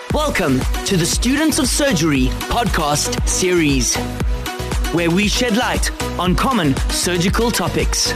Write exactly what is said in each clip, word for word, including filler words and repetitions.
Welcome to the Students of Surgery podcast series, where we shed light on common surgical topics.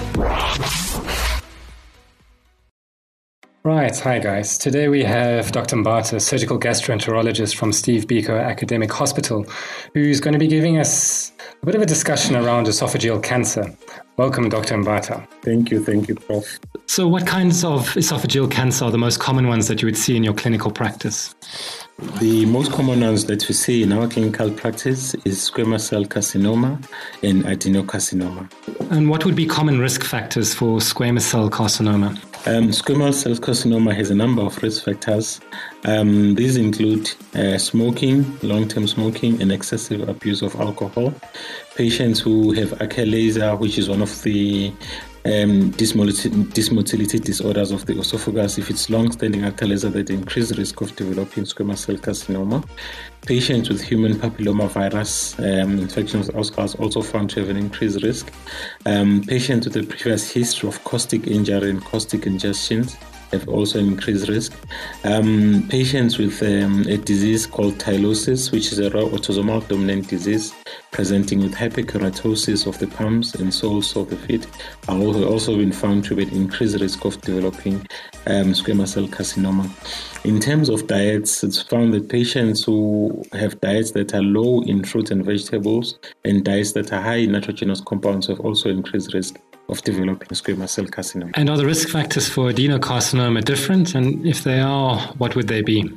Right, hi guys. Today we have Doctor Mbata, surgical gastroenterologist from Steve Biko Academic Hospital, who's going to be giving us a bit of a discussion around esophageal cancer. Welcome, Doctor Mbata. Thank you, thank you, Prof. So what kinds of esophageal cancer are the most common ones that you would see in your clinical practice? The most common ones that we see in our clinical practice is squamous cell carcinoma and adenocarcinoma. And what would be common risk factors for squamous cell carcinoma? Um, squamous cell carcinoma has a number of risk factors. Um, these include uh, smoking, long-term smoking, and excessive abuse of alcohol. Patients who have achalasia, which is one of the um, dysmotility, dysmotility disorders of the esophagus. If it's long-standing achalasia, that increase risk of developing squamous cell carcinoma. Patients with human papillomavirus um, infection with oscars also found to have an increased risk. Um, patients with a previous history of caustic injury and caustic ingestions have also increased risk. Um, patients with um, a disease called tylosis, which is a rare autosomal dominant disease presenting with hyperkeratosis of the palms and soles of the feet, are also, also been found to be at increased risk of developing um, squamous cell carcinoma. In terms of diets, it's found that patients who have diets that are low in fruit and vegetables and diets that are high in nitrogenous compounds have also increased risk of developing squamous cell carcinoma. And are the risk factors for adenocarcinoma different? And if they are, what would they be?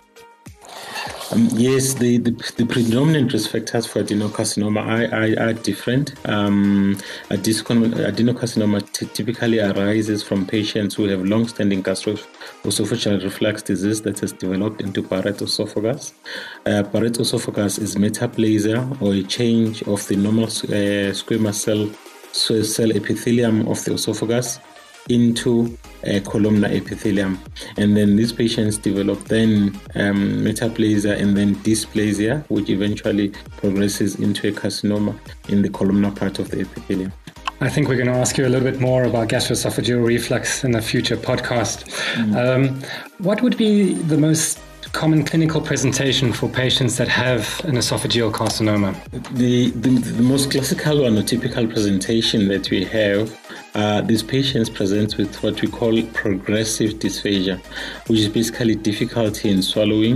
Um, yes, the, the, the predominant risk factors for adenocarcinoma are, are, are different. Um, adenocarcinoma t- typically arises from patients who have long-standing gastroesophageal reflux disease that has developed into Barrett esophagus. Uh, Barrett esophagus is metaplasia, or a change of the normal uh, squamous cell cell epithelium of the esophagus into a columnar epithelium, and then these patients develop then um, metaplasia and then dysplasia, which eventually progresses into a carcinoma in the columnar part of the epithelium. I think we're going to ask you a little bit more about gastroesophageal reflux in a future podcast. Mm. Um, what would be the most common clinical presentation for patients that have an esophageal carcinoma? The, the, the most classical or typical presentation that we have, uh, these patients present with what we call progressive dysphagia, which is basically difficulty in swallowing.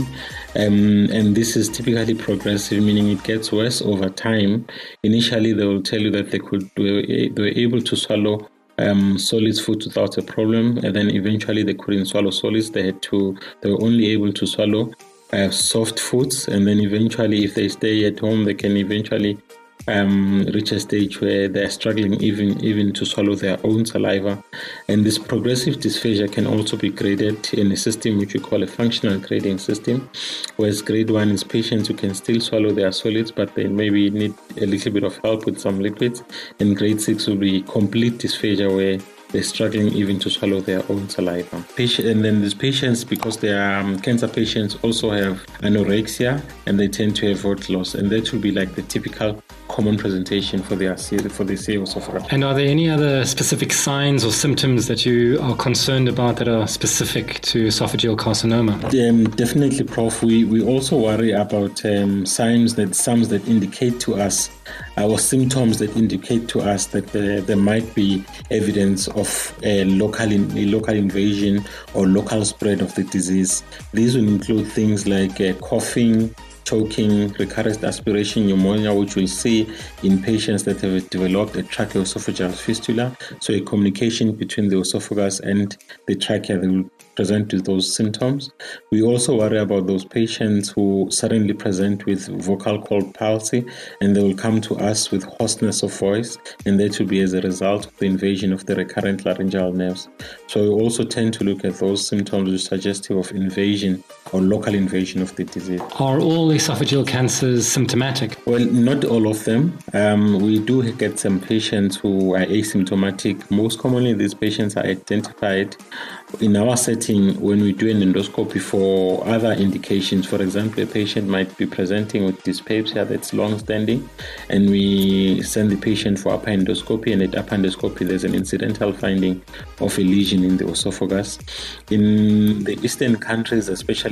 Um, and this is typically progressive, meaning it gets worse over time. Initially, they will tell you that they could they were able to swallow Um, solids food without a problem, and then eventually they couldn't swallow solids. They had to, they were only able to swallow uh, soft foods, and then eventually, if they stay at home, they can eventually um, reach a stage where they're struggling even even to swallow their own saliva. And this progressive dysphagia can also be graded in a system which we call a functional grading system, whereas grade one is patients who can still swallow their solids, but they maybe need a little bit of help with some liquids. And grade six will be complete dysphagia, where they're struggling even to swallow their own saliva. Patient, and then these patients, because they are um, cancer patients, also have anorexia, and they tend to have weight loss, and that will be like the typical common presentation for the for the C O esophagus. And are there any other specific signs or symptoms that you are concerned about that are specific to esophageal carcinoma? Um, definitely, Prof. We we also worry about um, signs that signs that indicate to us, our symptoms that indicate to us that uh, there might be evidence of a local in, a local invasion or local spread of the disease. These will include things like uh, coughing, choking, recurrent aspiration pneumonia, which we'll see in patients that have developed a tracheoesophageal fistula. So a communication between the esophagus and the trachea, they will present with those symptoms. We also worry about those patients who suddenly present with vocal cord palsy, and they will come to us with hoarseness of voice, and that will be as a result of the invasion of the recurrent laryngeal nerves. So we also tend to look at those symptoms which are suggestive of invasion or local invasion of the disease. Are all esophageal cancers symptomatic? Well, not all of them. Um, we do get some patients who are asymptomatic. Most commonly, these patients are identified in our setting when we do an endoscopy for other indications. For example, a patient might be presenting with dyspepsia that's long-standing, and we send the patient for upper endoscopy, and at upper endoscopy there's an incidental finding of a lesion in the esophagus. In the Eastern countries, especially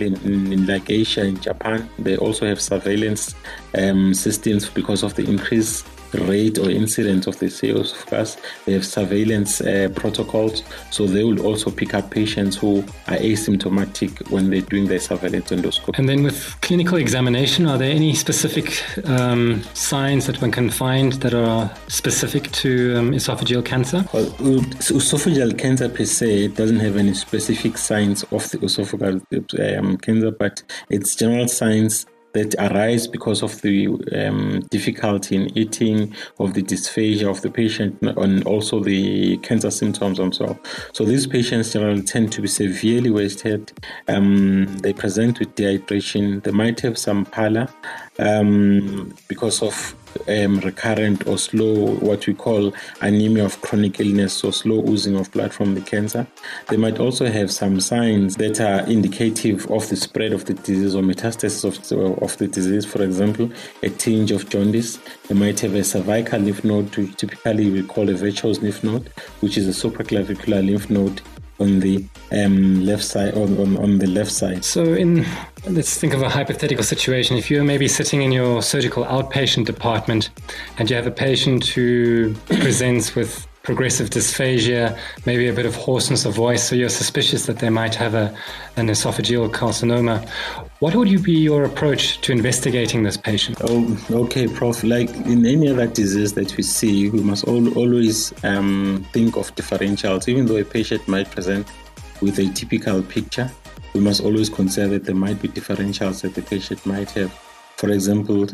especially in, in, in like Asia and Japan. They also have surveillance um, systems because of the increased rate or incidence of the C A esophagus. They have surveillance uh, protocols, so they will also pick up patients who are asymptomatic when they're doing their surveillance endoscopy. And then with clinical examination, are there any specific um, signs that one can find that are specific to um, esophageal cancer? Well, esophageal cancer per se doesn't have any specific signs of the esophageal um, cancer, but it's general signs that arise because of the um, difficulty in eating, of the dysphagia of the patient, and also the cancer symptoms themselves. So these patients generally tend to be severely wasted. Um, they present with dehydration. They might have some pallor um, because of um, recurrent or slow, what we call anemia of chronic illness, so slow oozing of blood from the cancer. They might also have some signs that are indicative of the spread of the disease or metastasis of, of the disease. For example, a tinge of jaundice. They might have a cervical lymph node, which typically we call a Virchow's lymph node, which is a supraclavicular lymph node on the um, left side. On, on, on the left side. So, in let's think of a hypothetical situation. If you're maybe sitting in your surgical outpatient department and you have a patient who presents with progressive dysphagia, maybe a bit of hoarseness of voice, so you're suspicious that they might have a, an esophageal carcinoma, what would you be your approach to investigating this patient? Oh, okay, Prof. Like in any other disease that we see, we must all, always um, think of differentials. Even though a patient might present with a typical picture, we must always consider that there might be differentials that the patient might have. For example,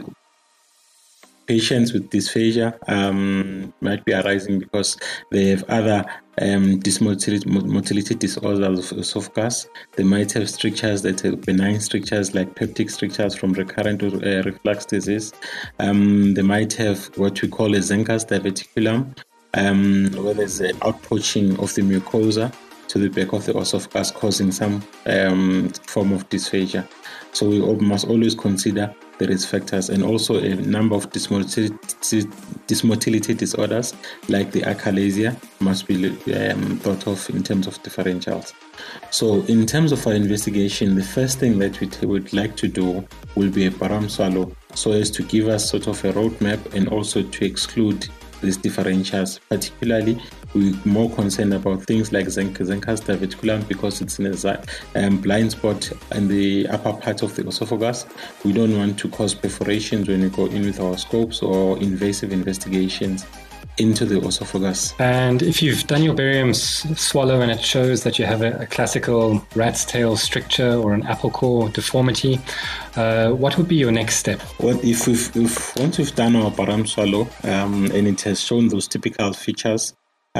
patients with dysphagia um, might be arising because they have other um, dysmotility motility disorders of esophagus. They might have strictures that are benign strictures like peptic strictures from recurrent uh, reflux disease. Um, they might have what we call a Zenker's diverticulum, um, where there's an outpouching of the mucosa to the back of the esophagus, causing some um, form of dysphagia. So we must always consider the risk factors, and also a number of dysmotility, dysmotility disorders like the achalasia must be um, thought of in terms of differentials. So in terms of our investigation, the first thing that we t- would like to do will be a barium swallow, so as to give us sort of a roadmap and also to exclude these differentials. Particularly, we're more concerned about things like Zenker's diverticulum because it's in a um, blind spot in the upper part of the esophagus. We don't want to cause perforations when we go in with our scopes or invasive investigations into the esophagus. And if you've done your barium swallow and it shows that you have a, a classical rat's tail stricture or an apple core deformity, uh, what would be your next step? Well, if we've, if once we've done our barium swallow um, and it has shown those typical features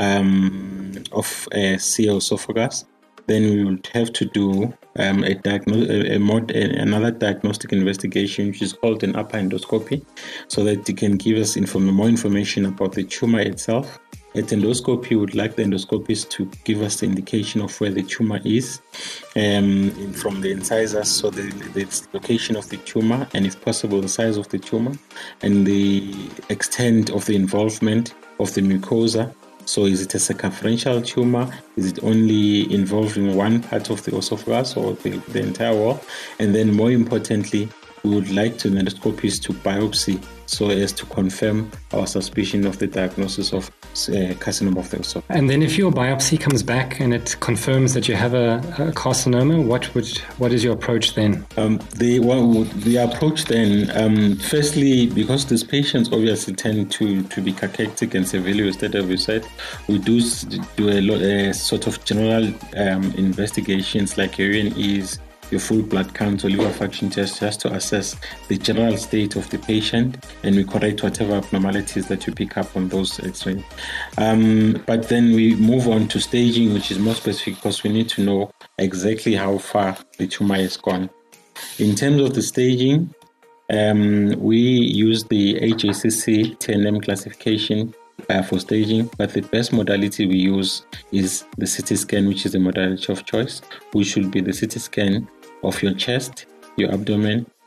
um, of a C A esophagus, then we would have to do um, a, diagno- a, a mod- another diagnostic investigation, which is called an upper endoscopy, so that it can give us inform- more information about the tumor itself. At endoscopy, we would like the endoscopist to give us the indication of where the tumor is um, from the incisors, so the, the location of the tumor, and if possible, the size of the tumor, and the extent of the involvement of the mucosa. So is it a circumferential tumor? Is it only involving one part of the esophagus or the, the entire wall? And then more importantly, we would like to endoscopist to biopsy so as to confirm our suspicion of the diagnosis of uh, carcinoma of the esophagus. And then if your biopsy comes back and it confirms that you have a, a carcinoma, what would what is your approach then? Um, the well, the approach then, um, firstly, because these patients obviously tend to, to be cachectic and severely wasted, as we said, we do do a lot, uh, sort of general um, investigations like urine ease, your full blood count or liver function test, just to assess the general state of the patient, and we correct whatever abnormalities that you pick up on those x-rays. Um, but then we move on to staging, which is more specific because we need to know exactly how far the tumor has gone. In terms of the staging, um, we use the H A C C T N M classification Uh, for staging, but the best modality we use is the C T scan, which is the modality of choice, which should be the C T scan of your chest, your abdomen,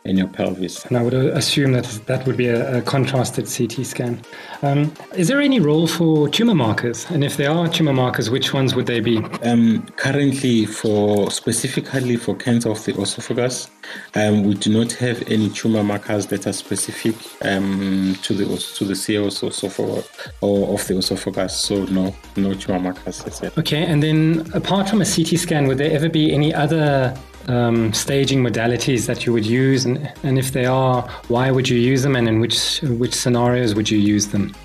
in your pelvis. And I would assume that that would be a, a contrasted C T scan. Um, is there any role for tumor markers? And if there are tumor markers, which ones would they be? Um, currently, for specifically for cancer of the esophagus, um, we do not have any tumor markers that are specific um, to the to the C O S esophagus or of the esophagus. So no, no tumor markers. Okay, and then apart from a C T scan, would there ever be any other um, staging modalities that you would use? And, and if they are, why would you use them, and in which which scenarios would you use them?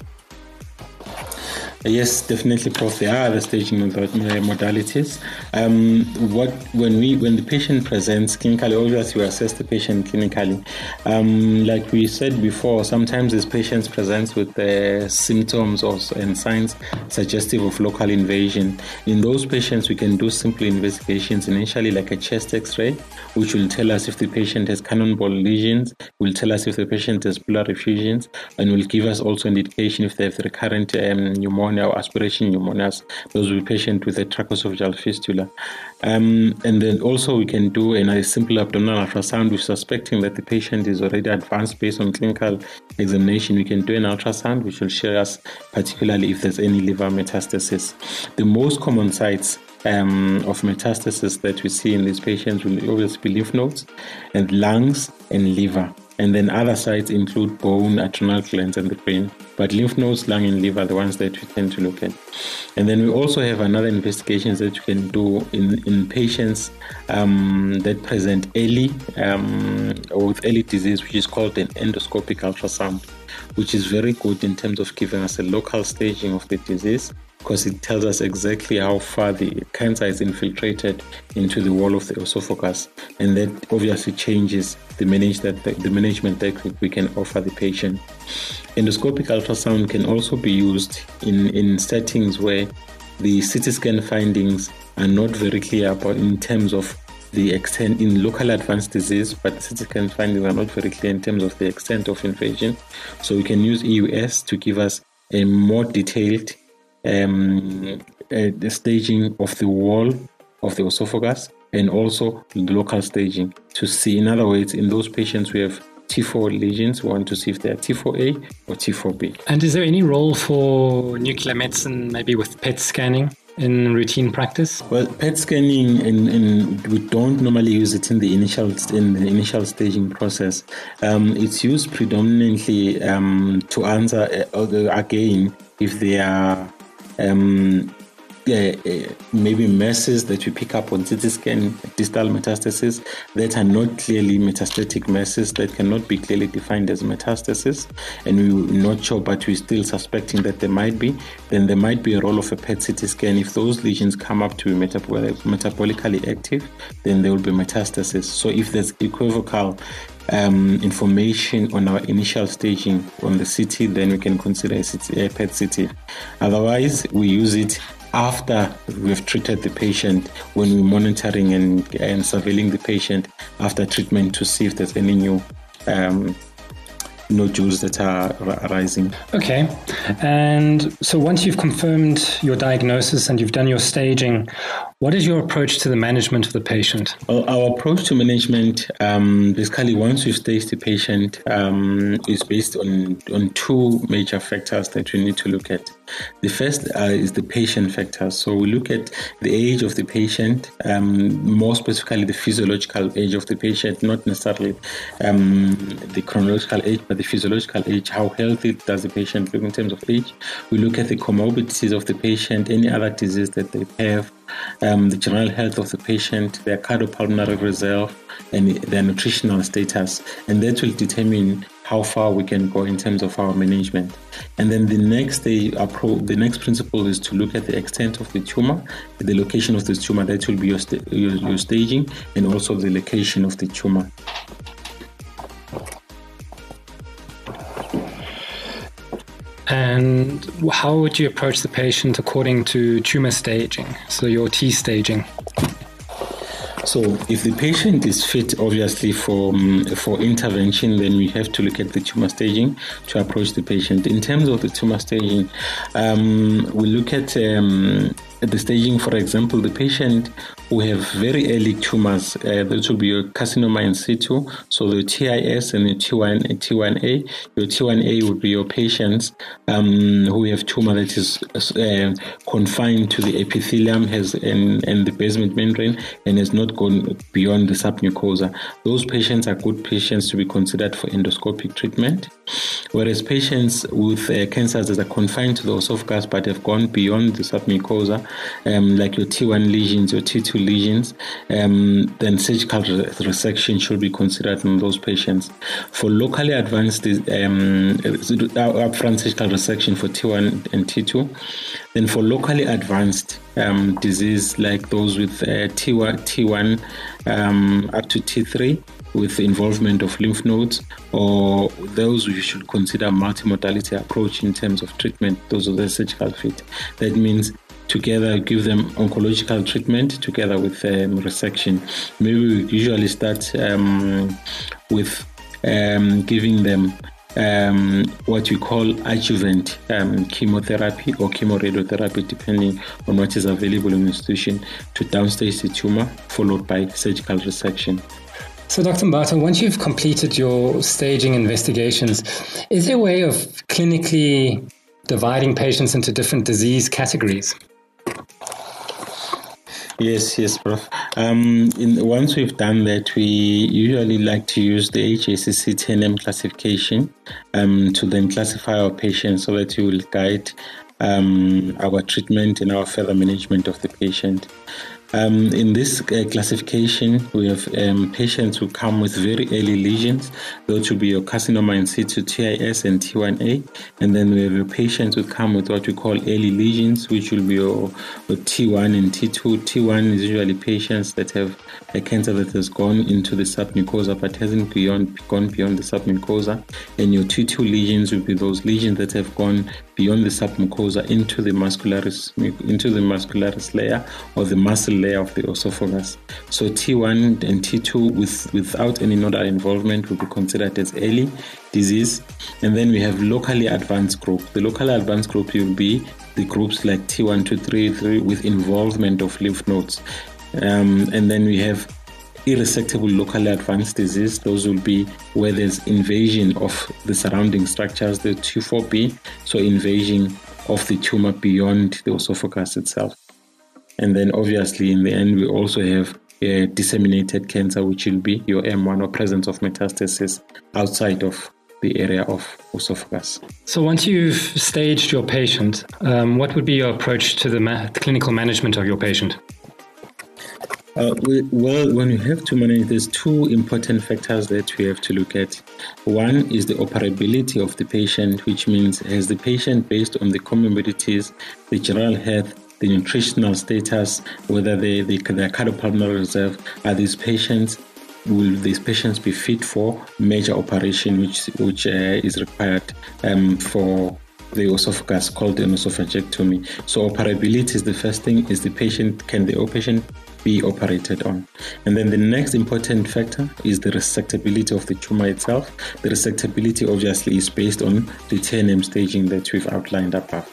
Yes, definitely, Prof. There are other staging modalities. Um, what when we when the patient presents clinically, obviously we assess the patient clinically. Um, like we said before, sometimes these patients present with uh, symptoms or and signs suggestive of local invasion. In those patients, we can do simple investigations initially, like a chest X-ray, which will tell us if the patient has cannonball lesions, will tell us if the patient has pleural effusions, and will give us also an indication if they have recurrent um, pneumonia or aspiration pneumonias. Those will be patients with a tracheoesophageal fistula. Um, and then also we can do a simple abdominal ultrasound. We're suspecting that the patient is already advanced based on clinical examination. We can do an ultrasound, which will show us particularly if there's any liver metastasis. The most common sites um, of metastasis that we see in these patients will obviously be lymph nodes and lungs and liver. And then other sites include bone, adrenal glands, and the brain. But lymph nodes, lung, and liver are the ones that we tend to look at. And then we also have another investigations that you can do in, in patients um, that present early um, or with early disease, which is called an endoscopic ultrasound, which is very good in terms of giving us a local staging of the disease, because it tells us exactly how far the cancer is infiltrated into the wall of the esophagus, and that obviously changes the, manage that, the management that we can offer the patient. Endoscopic ultrasound can also be used in, in settings where the C T scan findings are not very clear about in terms of the extent in local advanced disease, but the C T scan findings are not very clear in terms of the extent of invasion. So we can use E U S to give us a more detailed Um, uh, the staging of the wall of the esophagus, and also the local staging to see. In other words, in those patients we have T four lesions, we want to see if they are T four A or T four B. And is there any role for nuclear medicine, maybe with P E T scanning in routine practice? Well, P E T scanning, and, and we don't normally use it in the initial in the initial staging process. Um, it's used predominantly um, to answer uh, again if they are Um, yeah, uh, maybe masses that we pick up on C T scan, distal metastasis that are not clearly metastatic masses, that cannot be clearly defined as metastasis, and we're not sure, but we're still suspecting that there might be. Then there might be a role of a P E T C T scan. If those lesions come up to be metabol- metabolically active, then there will be metastasis. So if there's equivocal Um, information on our initial staging on the C T, then we can consider a, C T, a P E T C T. Otherwise, we use it after we've treated the patient, when we're monitoring and, and surveilling the patient after treatment to see if there's any new um, nodules that are arising. Okay. And so once you've confirmed your diagnosis and you've done your staging, what is your approach to the management of the patient? Well, our approach to management, um, basically, once we've staged the patient, um, is based on, on two major factors that we need to look at. The first uh, is the patient factor. So we look at the age of the patient, um, more specifically the physiological age of the patient, not necessarily um, the chronological age, but the physiological age. How healthy does the patient look in terms of age? We look at the comorbidities of the patient, any other disease that they have, um, the general health of the patient, their cardiopulmonary reserve, and their nutritional status, and that will determine how far we can go in terms of our management. And then the next day, the next principle is to look at the extent of the tumor, the location of the tumor. That will be your, sta- your, your staging, and also the location of the tumor. And how would you approach the patient according to tumor staging, so your T staging? So if the patient is fit, obviously, for um, for intervention, then we have to look at the tumor staging to approach the patient. In terms of the tumor staging, um, we look at um, the staging. For example, the patient who have very early tumors. Uh, that will be your carcinoma in situ, so the T I S and the T one, T one A. Your T one A would be your patients um, who have tumor that is uh, confined to the epithelium has and, and the basement membrane and has not gone beyond the submucosa. Those patients are good patients to be considered for endoscopic treatment, whereas patients with uh, cancers that are confined to the esophagus but have gone beyond the submucosa, um, like your T one lesions or T two lesions, um, then surgical resection should be considered in those patients. For locally advanced um, upfront surgical resection for T one and T two, then for locally advanced um, disease like those with uh, T one, T one um, up to T three, with the involvement of lymph nodes, or those we should consider multimodality approach in terms of treatment. Those are the surgical fit. That means together give them oncological treatment together with um, resection. Maybe we usually start um, with um, giving them um, what we call adjuvant um, chemotherapy or chemoradiotherapy, depending on what is available in the institution, to downstage the tumor, followed by surgical resection. So, Doctor Mbatha, once you've completed your staging investigations, is there a way of clinically dividing patients into different disease categories? Yes, yes, Prof Um, in, once we've done that, we usually like to use the H A C C ten M classification um, to then classify our patients so that we will guide um, our treatment and our further management of the patient. Um, in this uh, classification, we have um, patients who come with very early lesions. Those will be your carcinoma in situ, T I S and T one A. And then we have your patients who come with what we call early lesions, which will be your, your T one and T two. T one is usually patients that have a cancer that has gone into the submucosa but hasn't beyond, gone beyond the submucosa. And your T two lesions will be those lesions that have gone beyond the submucosa into the muscularis, into the muscularis layer or the muscle layer of the esophagus. So T one and T two with, without any nodal involvement will be considered as early disease. And then we have locally advanced group. The locally advanced group will be the groups like T one, two, three, three with involvement of lymph nodes. Um, and then we have irresectable locally advanced disease. Those will be where there's invasion of the surrounding structures, the T four B, so invasion of the tumor beyond the esophagus itself. And then obviously in the end, we also have a disseminated cancer, which will be your M one or presence of metastasis outside of the area of esophagus. So once you've staged your patient, um, what would be your approach to the ma- clinical management of your patient? Uh, we, well, when you have to manage, there's two important factors that we have to look at. One is the operability of the patient, which means has the patient, based on the comorbidities, the general health, the nutritional status, whether they, they, their cardiopulmonary reserve, are these patients, will these patients be fit for major operation, which, which uh, is required um, for the esophagus, called an esophagectomy. So operability is the first thing, is the patient, can the patient be operated on? And then the next important factor is the resectability of the tumor itself. The resectability obviously is based on the ten M staging that we've outlined above.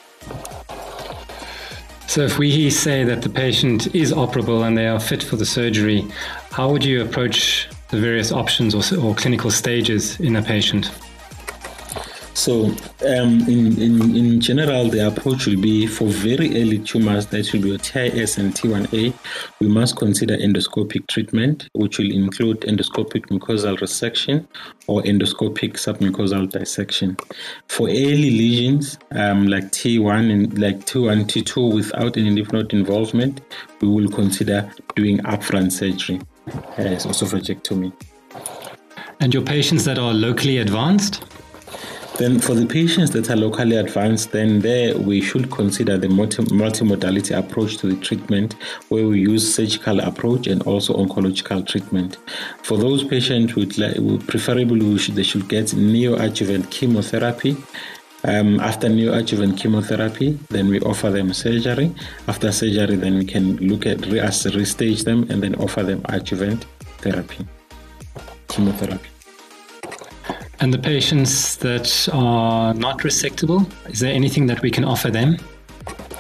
So if we say that the patient is operable and they are fit for the surgery, how would you approach the various options or, or clinical stages in a patient? So um, in, in, in general, the approach will be for very early tumors, that will be T I S and T one A, we must consider endoscopic treatment, which will include endoscopic mucosal resection or endoscopic submucosal dissection. For early lesions um, like T one and like T one, T two without any lymph node involvement, we will consider doing upfront surgery, as esophagectomy. And your patients that are locally advanced? Then for the patients that are locally advanced, then there we should consider the multi- multimodality approach to the treatment, where we use surgical approach and also oncological treatment. For those patients, with like, preferably we should, they should get neoadjuvant chemotherapy. Um, after neoadjuvant chemotherapy, then we offer them surgery. After surgery, then we can look at re- restage them and then offer them adjuvant therapy, chemotherapy. And the patients that are not resectable, is there anything that we can offer them?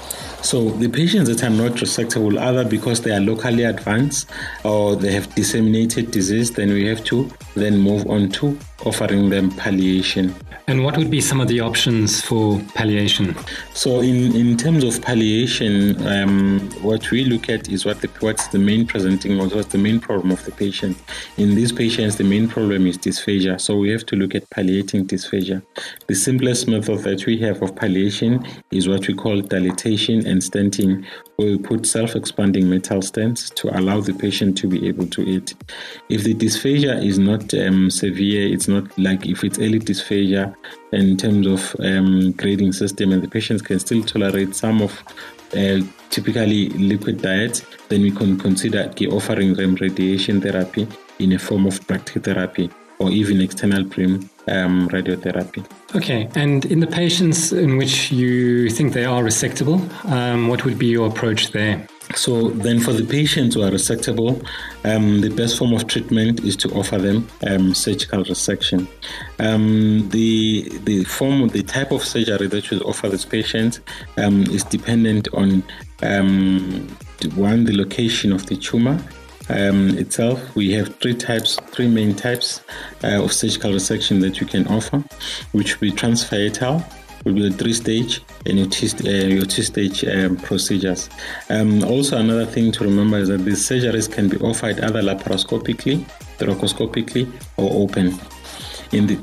So the patients that are not resectable, either because they are locally advanced or they have disseminated disease, then we have to then move on to offering them palliation. And what would be some of the options for palliation? So in, in terms of palliation, um, what we look at is what the, what's the main presenting or what's the main problem of the patient. In these patients, the main problem is dysphagia. So we have to look at palliating dysphagia. The simplest method that we have of palliation is what we call dilatation and stenting, where we put self-expanding metal stents to allow the patient to be able to eat. If the dysphagia is not um, severe, it's not like if it's early dysphagia in terms of um, grading system and the patients can still tolerate some of uh, typically liquid diets, then we can consider offering them radiation therapy in a form of brachytherapy or even external beam um, radiotherapy. Okay, and in the patients in which you think they are resectable, um, what would be your approach there? So then for the patients who are resectable, um, the best form of treatment is to offer them um, surgical resection. Um, the the form, the type of surgery that we offer these patients um, is dependent on um, one, the location of the tumor um, itself. We have three types, three main types uh, of surgical resection that we can offer, which will be transhiatal, will be a three-stage and your two, uh, your two-stage um, procedures. Um, also, another thing to remember is that these surgeries can be offered either laparoscopically, thoracoscopically, or open. In the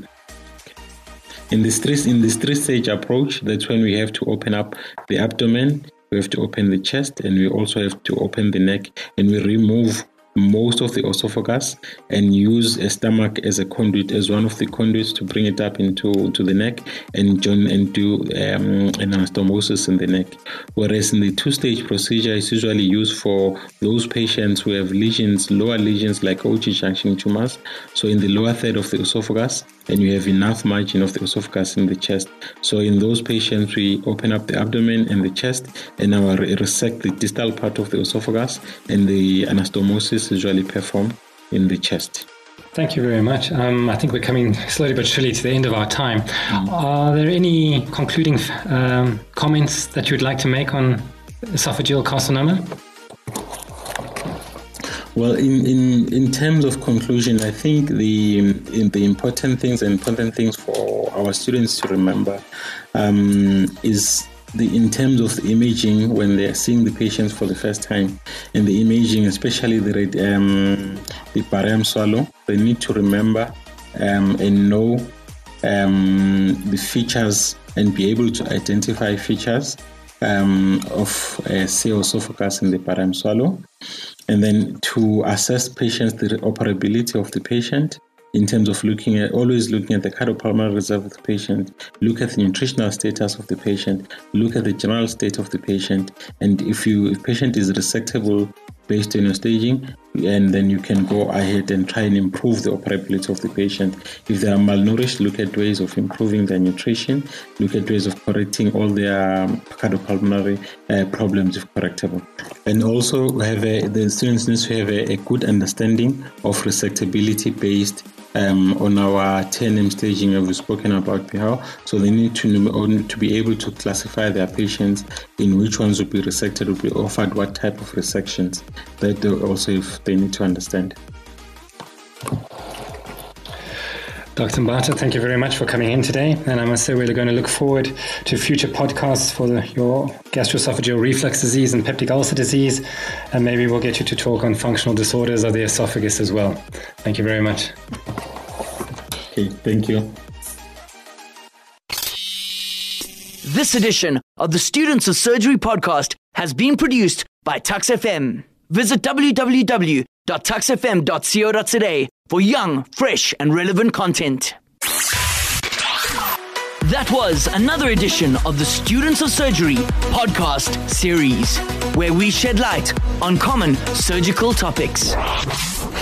in this three in this three-stage approach, that's when we have to open up the abdomen, we have to open the chest, and we also have to open the neck, and we remove most of the esophagus and use a stomach as a conduit, as one of the conduits to bring it up into to the neck and join and do um, an anastomosis in the neck. Whereas in the two-stage procedure, it's usually used for those patients who have lesions, lower lesions like O G junction tumors. So in the lower third of the esophagus, and you have enough margin of the esophagus in the chest. So in those patients, we open up the abdomen and the chest and now resect the distal part of the esophagus, and the anastomosis is usually performed in the chest. Thank you very much. Um, I think we're coming slowly but surely to the end of our time. Mm. Are there any concluding um, comments that you'd like to make on esophageal carcinoma? Well, in, in, in terms of conclusion, I think the in the important things and important things for our students to remember um, is the in terms of the imaging when they are seeing the patients for the first time, and the imaging, especially the um, the barium swallow, they need to remember um, and know um, the features and be able to identify features um, of uh, C O esophagus in the barium swallow. And then to assess patients, the operability of the patient in terms of looking at, always looking at the cardiopulmonary reserve of the patient, look at the nutritional status of the patient, look at the general state of the patient. And if you, if patient is resectable based on your staging, and then you can go ahead and try and improve the operability of the patient. If they are malnourished, look at ways of improving their nutrition, look at ways of correcting all their cardiopulmonary uh, problems if correctable. And also have a, the students need to have a, a good understanding of resectability based Um, on our T N M staging that we've spoken about before. So they need to, to be able to classify their patients in which ones will be resected, will be offered what type of resections. That also if they need to understand. Doctor Mbata, thank you very much for coming in today. And I must say we're going to look forward to future podcasts for the, your gastroesophageal reflux disease and peptic ulcer disease. And maybe we'll get you to talk on functional disorders of the esophagus as well. Thank you very much. Okay, thank you. This edition of the Students of Surgery podcast has been produced by Tux F M. Visit w w w dot tux f m dot co dot za for young, fresh and relevant content. That was another edition of the Students of Surgery podcast series, where we shed light on common surgical topics.